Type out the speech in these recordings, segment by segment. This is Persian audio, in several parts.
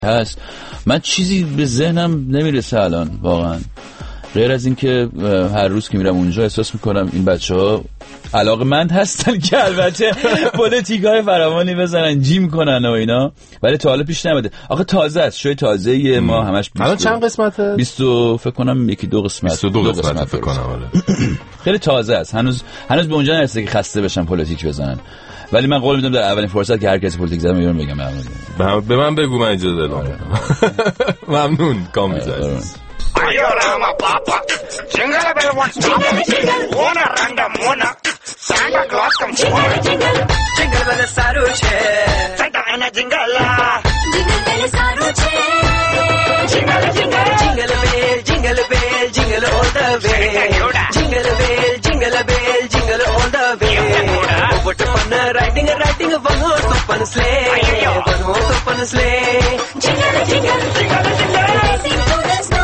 هست. من چیزی به ذهنم نمیرسه الان واقعا، غیر از این که هر روز که میرم اونجا احساس میکنم این بچه‌ها علاقه‌مند هستن که البته پلیتیکای فراوانی بزنن، جیم کنن و اینا، ولی تا حالا پیش نمیده. آخه تازه است، شوی تازه ما همش الان چند قسمته؟ 20 فکر کنم یکی دو قسمت. 22 قسمت فکر کنم. خیلی تازه است، هنوز به اونجا نرسیده که خسته بشن پلیتیک بزنن، ولی من قول میدم در اولین فرصت که هر کسی پلیتیک زنه میگم به من بگو، من اجازه دادم. ممنون کامبیز عزیز. Ayorama papa, jingle bell wants papa, Mona randa Mona, Santa Claus comes jingle, jingle bell saru che, Santa ana jingle, jingle bell saru che, jingle jingle, jingle bell, jingle bell, jingle all the way, jingle bell, jingle bell, jingle all the way. Over to fun riding one horse open sleigh, one horse open sleigh, jingle jingle, jingle jingle, racing through the snow.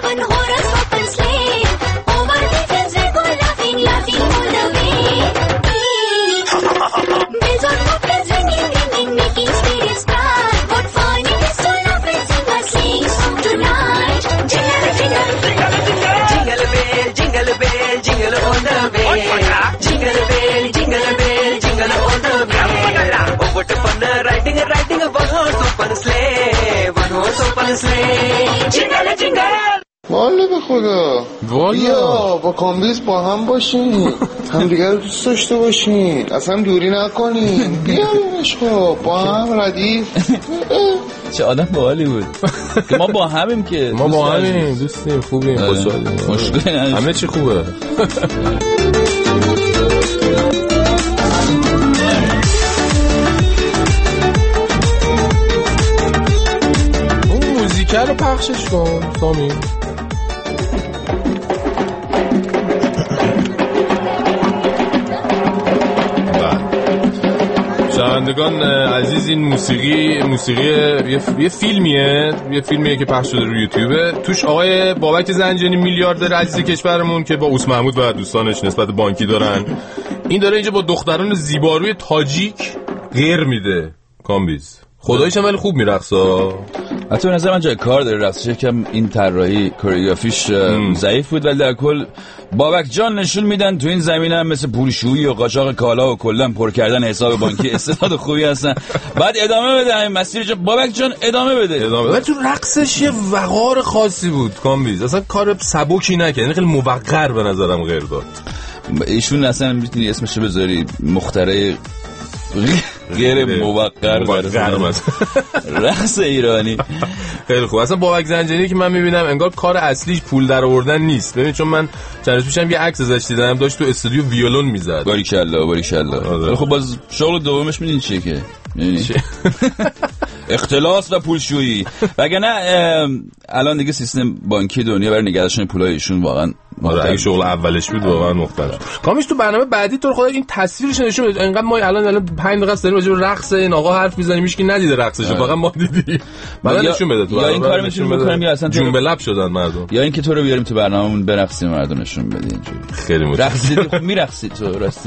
Riding a one horse open sleigh, one horse open sleigh, jingle jingle. والا به خدا بیا با کامبیز با هم باشین، همدیگه رو دوست داشته باشین، اصلا دوری نکنین، بیا عشقا با هم ردیف. چه آدم باحالی بود که ما با همیم، که ما با همیم دوستیم، خوبیم، خوشحالیم، مشکلی نداریم، همه چی خوبه. اون موزیکه رو پخشش کن سامی. شنوندگان عزیز، این موسیقی یه فیلمیه که پخش شده روی یوتیوب. توش آقای بابک زنجانی میلیاردر عزیز کشورمون که با اوس محمود و دوستانش نسبت بانکی دارن، این داره اینجا با دختران زیباروی تاجیک غیر میده. کامبیز خداییش هم ولی خوب میرقصه. حتی به نظر من جای کار داره رقصش، یکم این طراحی کوریوگرافیش ضعیف بود، ولی در کل بابک جان نشون میدن تو این زمینه هم مثل پولشویی و قاچاق کالا و کلا پر کردن حساب بانکی استعداد خوبی هستن. بعد ادامه بده همین مسیر، بابک جان ادامه بده. ولی تو رقصش یه وقار خاصی بود کامبیز، اصلا کار سبکی نکرد، یعنی خیلی موقر به نظرم غیر داد. ایشون اصلا میتونی اسمش رو بذاری مخترع غیر موقر رقص ایرانی. خیلی خوب. اصلا بابک زنجانی که من میبینم انگار کار اصلیش پول در آوردن نیست. ببین چون من چند روز پیشم یه عکس ازش دیدم، داشت تو استودیو ویولون میزد. باریکالله. خب باز شغل دومش میدونی چیه که اختلاس و پولشویی. وگرنه الان دیگه سیستم بانکی دنیا برای نگهداشتن پولای ایشون واقعا اگه شغل اولش بود واقعا مختلف. کامیش تو برنامه بعدی تو خدا این تصویرش نشون بده. انقدر ما الان 5 دقیقه داریم راجع به رقص این آقا حرف میزنیم، هیچ کی ندیده رقصش، فقط ما دیدیم. بعد نشون بده تو. یا این کارو میتونیم بکنیم یا اصلا جون به لب شدن مردم، یا اینکه تو رو بیاریم تو برنامه‌مون برقصیم مردم نشون بدیم اینجوری. خیلی متشکرم. رقصیدی خب میرقصی تو راستی.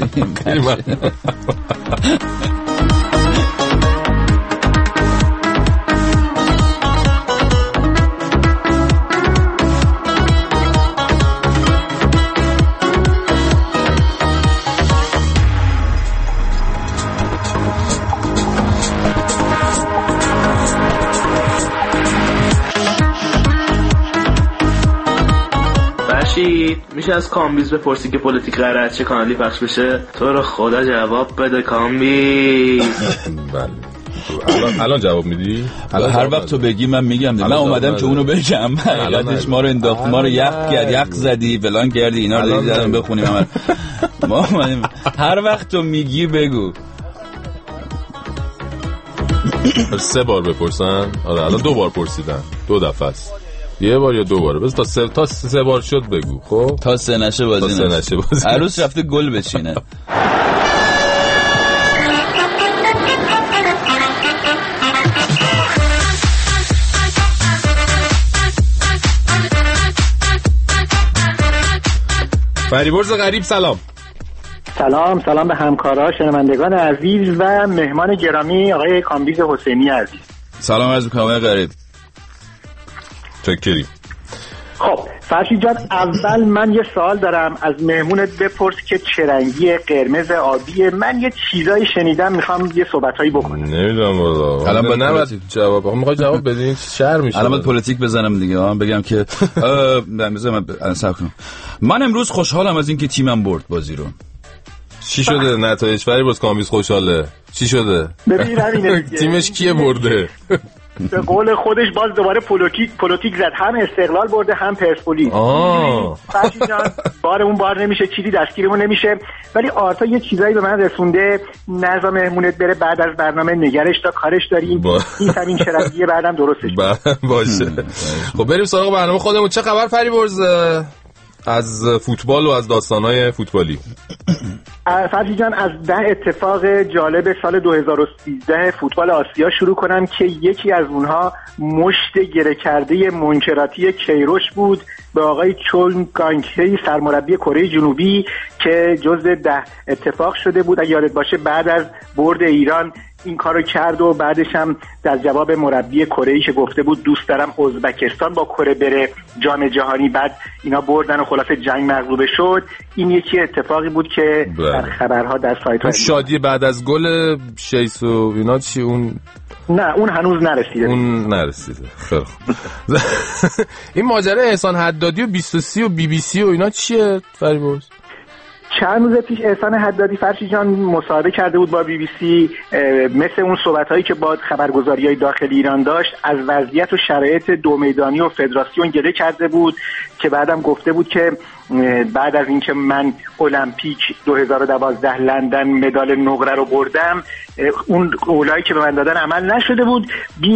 میشه از کامبیز بپرسی که پلیتیک قراره از چه کانالی پخش بشه؟ تو رو خدا جواب بده کامبیز. بله الان جواب میدی؟ هر وقت تو بگی من میگم. من اومدم که اونو بگم. حقیقتش ما رو انداخت، ما رو یخ زدی فلان کردی، اینا رو دیدم بخونیم. ما اومدیم هر وقت تو میگی بگو. 3 بار بپرسن. آره الان 2 بار پرسیدن، 2 دفعه است. یه بار یا 2 باره، بس تا 3 بار شد بگو. خب تا 3 نشه بازی عروس رفته گل بچینه. فریبرز غریب سلام. سلام به همکارا، شنوندگان عزیز و مهمان گرامی آقای کامبیز حسینی عزیز. سلام عرض می‌کنم آقای غریب. چکریم. خب فرشید جان، اول من یه سوال دارم از مهمونت، بپرس که چه رنگی، قرمز، آبیه؟ من یه چیزایی شنیدم، میخوام یه صحبتایی بکنم. نمیدونم والا. الان نباید جواب. میخوای جواب بدین شر میشه. الان باید پلیتیک بزنم دیگه. بگم که من امروز خوشحالم از اینکه تیمم برد بازی رو. چی شده نتایج فریبرز کامبیز خوشحاله؟ چی شده؟ ببین همینه تیمش کیه برده؟ به قول خودش باز دوباره پلیتیک زد، هم استقلال برده هم پرسپولیس. فرشید جان بارمون بار نمیشه، چیزی دستگیرمون نمیشه. ولی آرتا یه چیزایی به من رسونده، نظر مهمونت بره بعد از برنامه نگرش تا کارش داریم. این همین شرطیه، بعدم درستش باشه. خب بریم سراغ برنامه خودمون. چه خبر فریبرز از فوتبال و از داستانهای فوتبالی؟ فرشید جان از 10 اتفاق جالب سال 2013 فوتبال آسیا شروع کنم که یکی از اونها مشت گره کرده منکراتی کیروش بود به آقای چون گانگهی سرمربی کره جنوبی که جزو 10 اتفاق شده بود. اگه یادت باشه بعد از برد ایران این کارو کرد و بعدش هم در جواب مربی کره‌ای که گفته بود دوست دارم ازبکستان با کره بره جام جهانی، بعد اینا بردن و خلاصه جنگ مغلوبه شد. این یکی اتفاقی بود که در خبرها در سایت‌ها شادی بعد از گل شیس و اینا چی اون؟ نه اون هنوز نرسیده. خیلی خوب. این ماجرا احسان حدادی و 23 و بی بی سی و اینا چیه فریبرز؟ چند روز پیش احسان حدادی فرشید جان مصاحبه کرده بود با بی بی سی، مثل اون صحبت‌هایی که با خبرگزاری‌های داخل ایران داشت از وضعیت و شرایط دو میدانی و فدراسیون گله کرده بود که بعدم گفته بود که بعد از اینکه من المپیک 2012 لندن مدال نقره رو بردم، اون قولایی که به من دادن عمل نشده بود.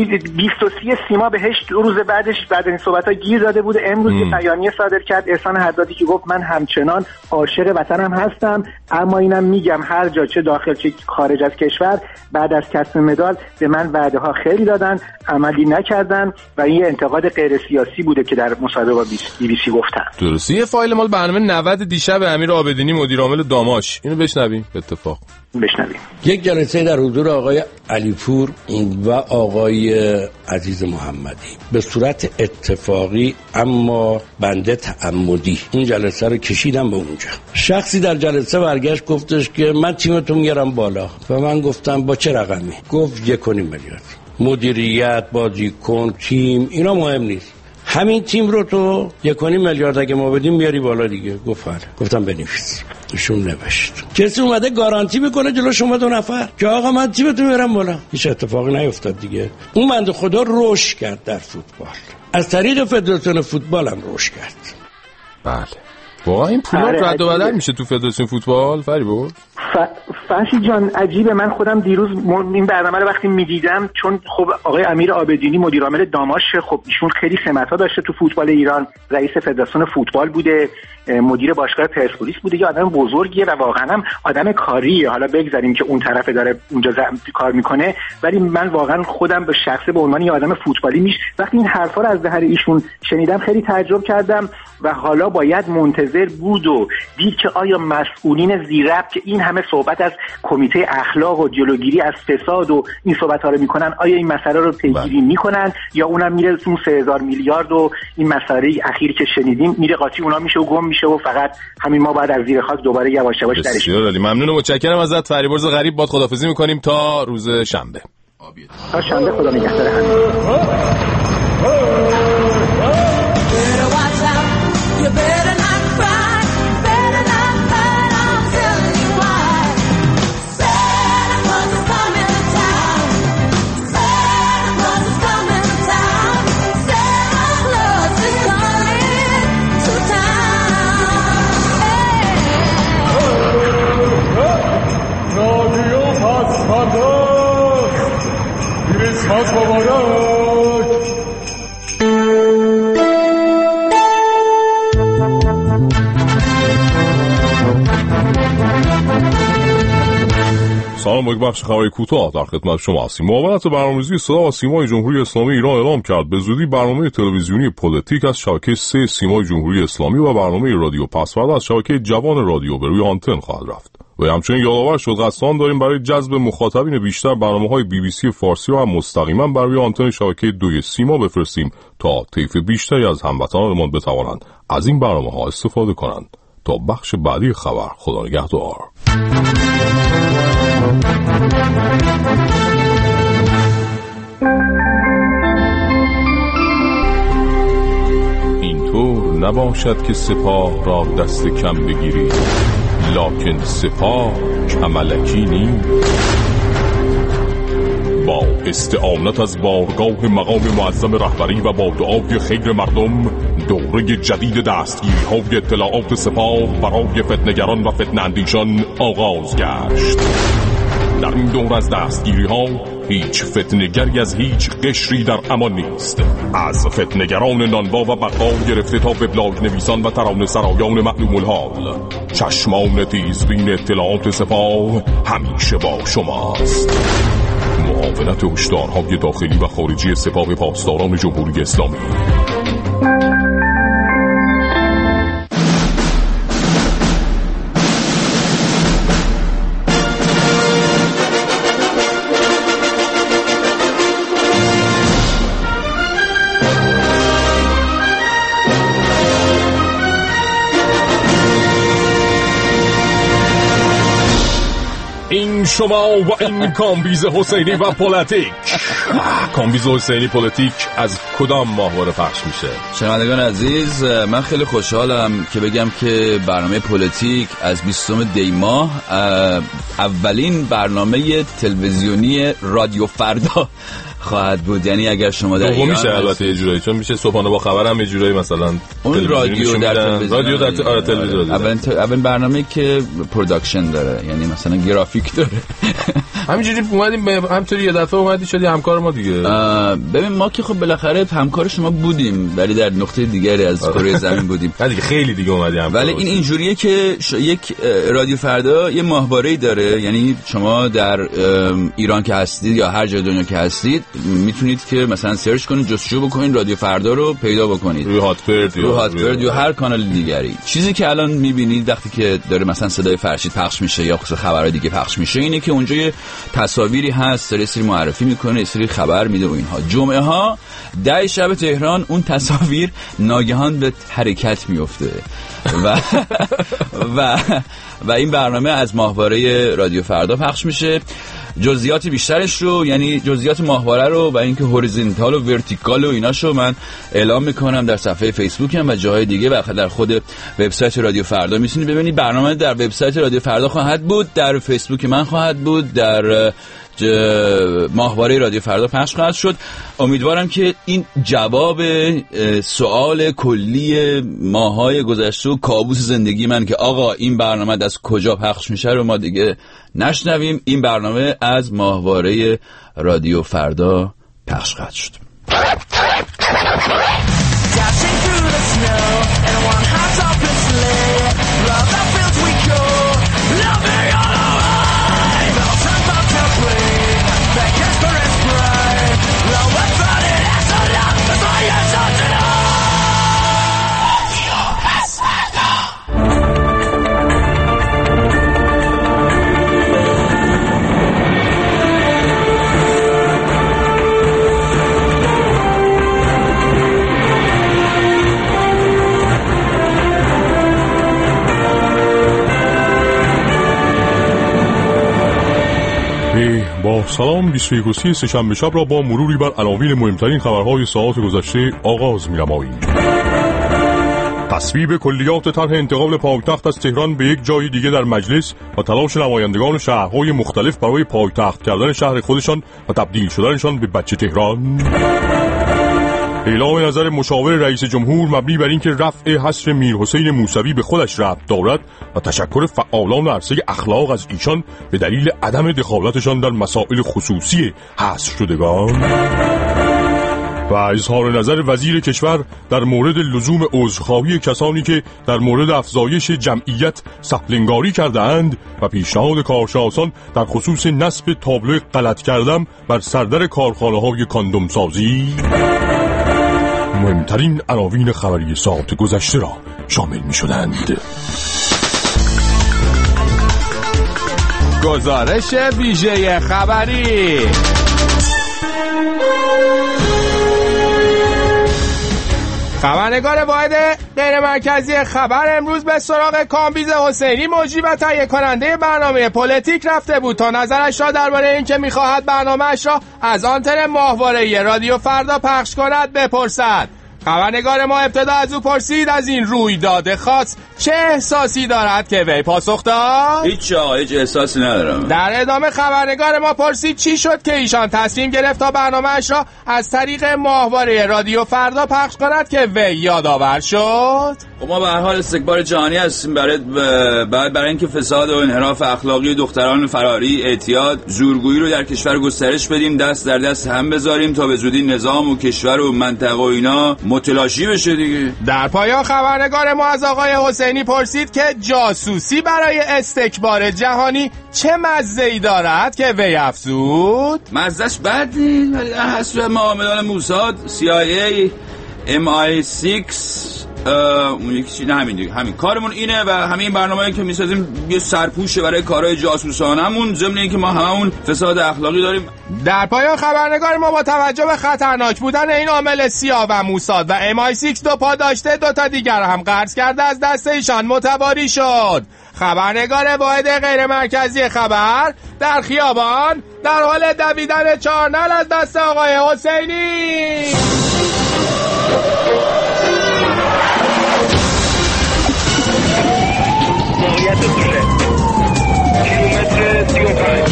23 سیما بهش روز بعدش بعد این صحبت‌ها گیر داده بود. امروز یه بیانیه صادر کرد احسان حدادی که گفت من همچنان عاشق وطنم هستم، اما اینم میگم هر جا چه داخل چه خارج از کشور بعد از کسب مدال به من وعده ها خیلی دادن، عملی نکردن و این انتقاد غیر سیاسی بوده که در مصاحبه با بی بی سی گفتن. درسته. یه فایل مال برنامه 90 دیشب امیر عابدینی مدیر عامل داماش، اینو بشنویم. به اتفاق بشنویم. یک جلسه در حضور آقای علیپور و آقای عزیز محمدی به صورت اتفاقی اما بنده تعمدی این جلسه رو کشیدم به اونجا. شخصی در جلسه برگشت گفتش که من تیمتون میارم بالا و من گفتم با چه رقمی؟ گفت 1.5 میلیارد. مدیریت، بازیکن، تیم اینا مهم نیست، همین تیم رو تو 1.5 میلیارد اگه ما بدیم میاری بالا دیگه. گفت آره. گفتم بنویس. ایشون نوشت. کسی اومده گارانتی میکنه جلوش شما 2 نفر که آقا من تیمتون میارم بالا؟ هیچ اتفاقی نیفتاد دیگه. اون بنده خدا رشد کرد در فوتبال، از طریق فدراسیون فوتبال هم رشد کرد. بله واقعا این پولا رد و بدل میشه تو فدراسیون فوتبال فریبرز؟ فرشید جان عجیبه. من خودم دیروز این برنامه رو وقتی میدیدم، چون خب آقای امیر عابدینی مدیر عامل داماش، خب ایشون خیلی سمت‌ها داشته تو فوتبال ایران، رئیس فدراسیون فوتبال بوده، مدیر باشگاه پرسپولیس بوده، یه آدم بزرگیه و واقعا هم آدم کاریه. حالا بگذاریم که اون طرف داره اونجا کار میکنه، ولی من واقعا خودم به شخصه به عنوان یه آدم فوتبالی وقتی این حرفا رو از دهن ایشون شنیدم خیلی تعجب کردم و حالا باید منتظر بود و دید که آیا مسئولین زیرربط که این همه صحبت از کمیته اخلاق و جلوگیری از فساد و این صحبت‌ها رو میکنن، آیا این مسئله رو پیگیری میکنن یا اونم میره تو 3000 میلیارد و این مسئله اخیر که شنیدیم میره قاطی اونا میشه و گم میشه و فقط همین ما بعد از زیر خاک دوباره یواش یواش درش. ممنون و متشکرم ازت فریبرز غریب. باد خداحافظی میکنیم تا روز شنبه. تا شنبه خدا نگهدار همه. You better not cry, better not fight, I'm telling you why. Santa Claus is coming to town, Santa Claus is coming to town, Santa Claus is coming to town. Radio Passport, Christmas Mubarak. سلام، با یک بخش خبری کوتاه در خدمت شما هستیم. معاونت برنامه‌ریزی صدا و سیمای جمهوری اسلامی ایران اعلام کرد به زودی برنامه تلویزیونی پلیتیک از شبکه 3 سیمای جمهوری اسلامی و برنامه رادیو پسورد از شبکه جوان رادیو به روی آنتن خواهد رفت. و همچنین یادآور شد قصدان داریم برای جذب مخاطبین بیشتر برنامه‌های BBC فارسی رو هم مستقیما بر روی آنتن شبکه 2 سیما بفرستیم تا طیف بیشتری از هموطنانمان بتوانند از این برنامه‌ها استفاده کنند. تا بخش بعدی خبر، خدا نگهدار. اینطور نباشد که سپاه را دست کم بگیری، لکن سپاه کملکی نیست. با استعانت از بارگاه مقام معظم رهبری و با دعای خیر مردم، دوره جدید دستگیری های اطلاعات سپاه برای فتنه‌گران و فتنه اندیشان آغاز گشت. در این دور از دستگیری ها هیچ فتنه‌گری از هیچ قشری در امان نیست، از فتنه‌گران نانوا و بقال گرفته تا وبلاگ نویسان و ترانه سرایان معلوم الحال. چشمان تیزبین اطلاعات سپاه همیشه با شماست. معاونت هشدارهای داخلی و خارجی سپاه پاسداران جمهوری اسلامی. این شما و این کامبیز حسینی و پلیتیک. کامبیز حسینی پلیتیک از کدام ماهواره پخش میشه؟ شنوندگان عزیز، من خیلی خوشحالم که بگم که برنامه پلیتیک از 20 دی ماه اولین برنامه تلویزیونی رادیو فردا خواهد بود. یعنی اگر شما در ایران میشه البته یه جورایی، چون میشه صبحانه با خبرم یه جورایی مثلا اون رادیو در تلویزیون اولین برنامه که پروداکشن داره، یعنی مثلا گرافیک داره. همینجوری اومدیم همینطوری یه دفعه اومدی شدی همکار ما دیگه. ببین ما که خب بالاخره همکار شما بودیم ولی در نقطه دیگری از کره زمین بودیم. دیگه خیلی دیگه اومدیم. ولی این اینجوریه که یک رادیو فردا یه ماهواره‌ای داره، یعنی شما در ایران که هستید یا هر جای دنیا که هستید میتونید که مثلا سرچ کنید، جستجو بکنید، رادیو فردا رو پیدا بکنید روی هاتبرد یا هر کانال دیگری. چیزی که الان میبینید وقتی که داره مثلا صدای فرشید پخش میشه یا خبرهای دیگه پخش میشه اینه که اونجا یه تصاویری هست، سری معرفی میکنه، سری خبر میده و اینها. جمعه ها 10 شب تهران اون تصاویر ناگهان به حرکت میفته و این برنامه از ماهواره رادیو فردا پخش میشه. جزئیات بیشترش رو، یعنی جزئیات ماهواره رو و اینکه هوریزونتال و ورتیکال و ایناشو من اعلام میکنم در صفحه فیسبوکم و جاهای دیگه و در خود وبسایت رادیو فردا میتونید ببینید. برنامه در وبسایت رادیو فردا خواهد بود، در فیسبوک من خواهد بود، در ماهواره رادیو فردا پخش خواهد شد. امیدوارم که این جواب سوال کلی ماهای گذشته و کابوس زندگی من که آقا این برنامه از کجا پخش میشه رو ما دیگه نشنویم. این برنامه از ماهواره رادیو فردا پخش خواهد شد. با سلام 21 سه‌شنبه شب را با مروری بر عناوین مهمترین خبرهای ساعات گذشته آغاز می‌نماییم. تصویب کلیات طرح انتقال پایتخت از تهران به یک جای دیگه در مجلس و تلاش نمایندگان شهرهای مختلف برای پایتخت کردن شهر خودشان و تبدیل شدنشان به بچه تهران. اعلام نظر مشاور رئیس جمهور مبنی بر اینکه رفع حصر میرحسین موسوی به خودش ربط دارد و تشکر فعالان عرصه اخلاق از ایشان به دلیل عدم دخالتشان در مسائل خصوصی حصر شدگان. و اظهار نظر وزیر کشور در مورد لزوم عذرخواهی کسانی که در مورد افزایش جمعیت سهلنگاری کرده‌اند و پیشنهاد کارشناسان در خصوص نصب تابلو غلط کردم بر سردر کارخانه‌های کاندوم سازی. مهمترین عناوین خبری ساعت گذشته را شامل می شدند. گزارش ویژه خبری. خبرنگار واحد غیر مرکزی خبر امروز به سراغ کامبیز حسینی مجری و تهیه کننده برنامه پلیتیک رفته بود تا نظرش را درباره اینکه می‌خواهد برنامه‌اش را از آنتن ماهواره‌ای رادیو فردا پخش کند بپرسد. خبرنگار ما ابتدا از او پرسید از این رویداد خاص چه احساسی دارد که وی پاسخ داد؟ هیچ احساسی ندارم. در ادامه خبرنگار ما پرسید چی شد که ایشان تصمیم گرفت تا برنامه‌اش را از طریق ماهواره رادیو فردا پخش کند که وی یادآور شد. ما به هر حال استکبار جهانی هستیم برای اینکه فساد و انحراف اخلاقی دختران فراری، اعتیاد، زورگویی رو در کشور گسترش بدیم، دست در دست هم بذاریم تا به زودی نظام و کشور و منطقه و اینا متلاشی بشه دیگه. در پایان خبرنگار ما از آقای حسینی پرسید که جاسوسی برای استکبار جهانی چه مزه‌ای دارد که وی افزود مزهش بد نیست ولی در حسب معاملات موساد، CIA، MI6 اون یکی چی؟ نه همین دیگه، همین کارمون اینه و همین برنامه‌ای که می‌سازیم یه سرپوشه برای کارهای جاسوسانمون، ضمن اینکه ما هممون فساد اخلاقی داریم. در پایان خبرنگار ما با توجه به خطرناک بودن این عامل CIA و موساد و MI6 دو پا داشته، دو تا دیگر هم قرض کرده از دست ایشان متواری شد. خبرنگار واحد غیر مرکزی خبر در خیابان در حال دویدن چارنل از دست آقای حسینی. کیلومتر 35.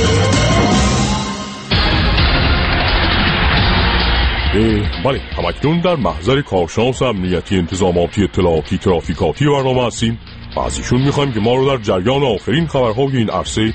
بله، همکنون در محضر کارشناس امنیتی انتظاماتی اطلاعاتی ترافیکاتی برنامه هستیم و از ایشون میخوایم که ما رو در جریان آخرین خبرهای این عرصه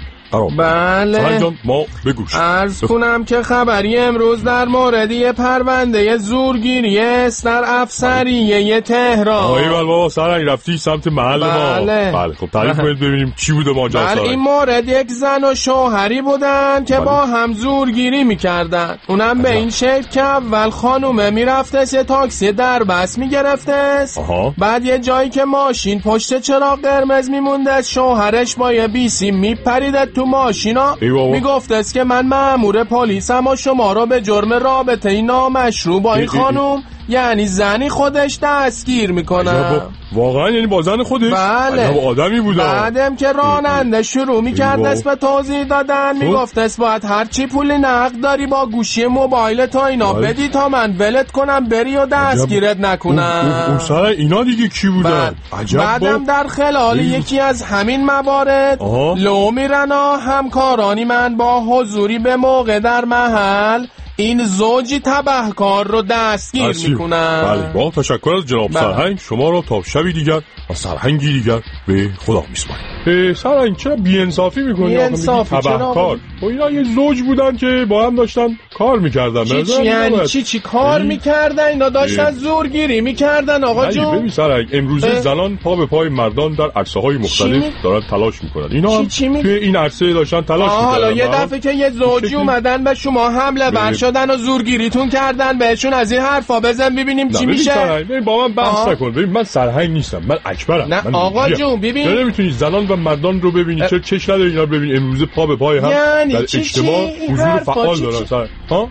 بله جان ما بگوش. عرض کنم که خبری امروز در موردی پرونده زورگیری در افسریه تهران. آقای بابا سرنگ رفتی سمت محل ما. بله خب تعریف کنید ببینیم چی بوده ماجرا. بله این مورد یک زن و شوهری بودن که با هم زورگیری میکردن. اونم به این شکل که اول خانومه میرفته یه تاکسی در بس میگرفته، بعد یه جایی که ماشین پشت چراغ قرمز میمونده شوهرش با یه بیسی میپریده تو ماشینا، میگفت است که من مأمور پلیسم و شما رو به جرم رابطه نامشروع با این خانوم یعنی زنی خودش دستگیر میکنم. واقعا یعنی با زن خودش؟ بله آدمی بوده. بعدم که راننده شروع میکرد است به توضیح دادن، میگفت است باید هرچی پول نقد داری با گوشی موبایل تا اینا بدی تا من ولت کنم بری و دستگیرت نکنم. اون سر اینا دیگه کی بودن؟ بعدم در خلال یکی از همین موارد لو میرن و همکارانی من با حضوری به موقع در محل این زوجی تبهکار رو دستگیر میکنن. بله با تشکر از جناب سرهنگ، شما رو تا شبی دیگر و سرهنگی دیگر به خدا میسپاریم. سرهنگ چرا بی‌انصافی میکنی؟ تبهکار و اینا یه زوج بودن که با هم داشتن کار میکردن. چی یعنی چی کار میکردن؟ اینا داشتن زورگیری میکردن آقا جون. ببین سرهنگ امروزه زنان پا به پای مردان در عرصه‌های مختلف دارن تلاش میکنن. اینا هم توی این عرصه داشتن تلاش میکردن. حالا یه دفعه که یه زوجی اومدن به شما حمله ور شدن و زورگیریتون کردن بهشون از این حرفا بزن ببینیم چی میشه. ببین با من بحث نکن. ببین من سرهنگ نیستم، من اکبرم. نه آقا جون ببین چرا نمیتونی زنان و مردان رو ببینی؟ چرا چش نداری اینا ببین امروزه پا به پای هم یعنی در اجتماع حضور فعال دارن.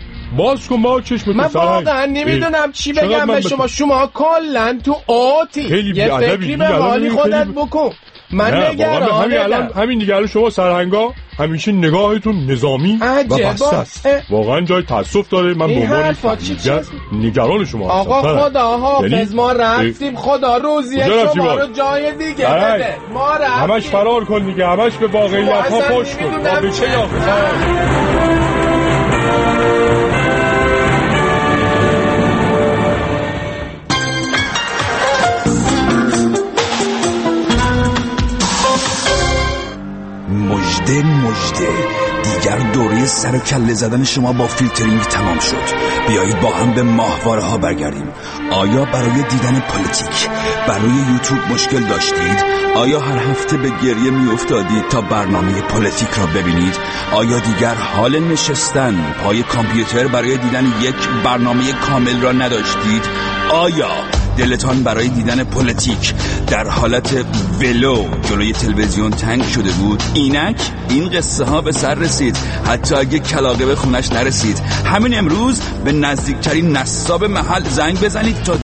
باز کن با چشمتون. من واقعا نمیدونم چی بگم به شما کلا تو اوتی یه فکری به حالی خودت بکن. من نگرانم. همین دیگه شما سرهنگا همیشه نگاهتون نظامی و بسته است. واقعا جای تاسف داره. من به عنوان نگران شما هستم. آقا خدا حافظ ما رفتیم، خدا روزی شما رو جای دیگه بده. ما رفتیم. همش فرار کن دیگه، همش به واقعیت ها پشت کن. به چه مژده دیگر دوره سر و کله زدن شما با فیلترینگ تمام شد. بیایید با هم به ماهواره ها برگردیم. آیا برای دیدن پلیتیک برای یوتیوب مشکل داشتید؟ آیا هر هفته به گریه می افتادید تا برنامه پلیتیک را ببینید؟ آیا دیگر حال نشستن پای کامپیوتر برای دیدن یک برنامه کامل را نداشتید؟ آیا دلتان برای دیدن پلیتیک در حالت ولو جلوی تلویزیون تنگ شده بود، اینک این قصه ها به سر رسید. حتی اگه کلاغه به خونش نرسید، همین امروز به نزدیکترین نصاب محل زنگ بزنید تا